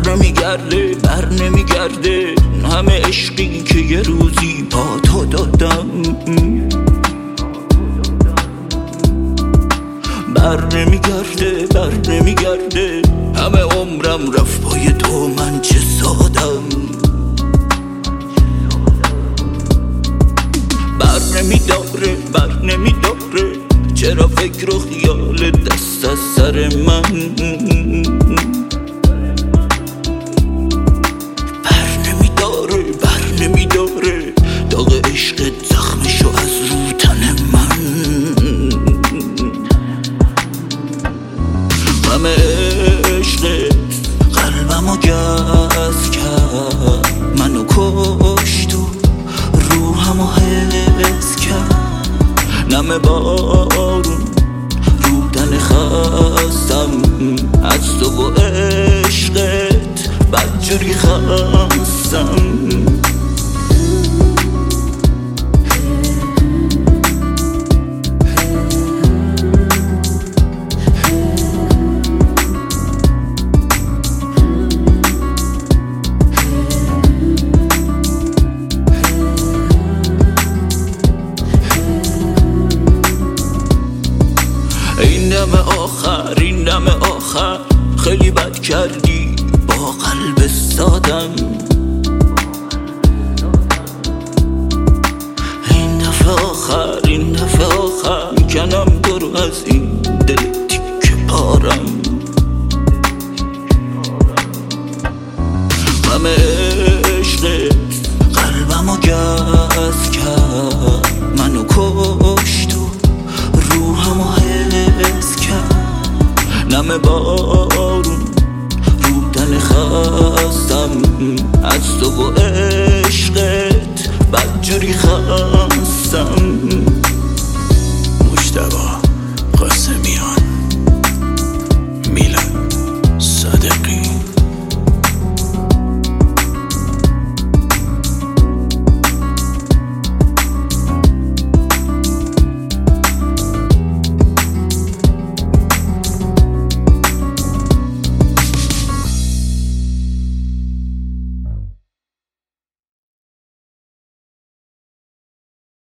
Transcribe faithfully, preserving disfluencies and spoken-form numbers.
نمیگرده بر نمیگرده همه عشقی که یه روزی با تو دادم بر نمیگرده بر نمیگرده همه عمرم رفت پای تو من چه سادم بر نمیداره بر نمیداره چرا فکر و خیال دست از سر من بر نمیداره بر نمیداره داغ عشقت زخمشو از رو تن من همه عشقت قلبمو گز کرد منو کشت و روحمو حس کرد نم بارون رو تن خستم از تو و عشقت بدجوری خستم این دم آخر این دم آخر خیلی بد کردی با قلب سادم این دفعه آخر این دفعه آخر میکنم تو رو از این دل تیکه پارم همه عشقت قلبمو گز کرد منو کشت و روحمو حس کرد نم بارون رو تن خستم از تو و عشقت بدجوری خستم